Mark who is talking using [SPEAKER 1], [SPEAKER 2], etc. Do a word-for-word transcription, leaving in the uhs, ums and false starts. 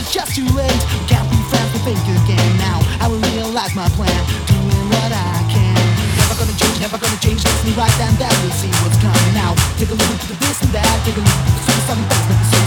[SPEAKER 1] just too late. We can't be friends, but think again now. I will realize my plan, doing what I can. Never gonna change, never gonna change. Let's me right down there, we'll see what's coming now. Take a look at the this and that, take a look at the something, something,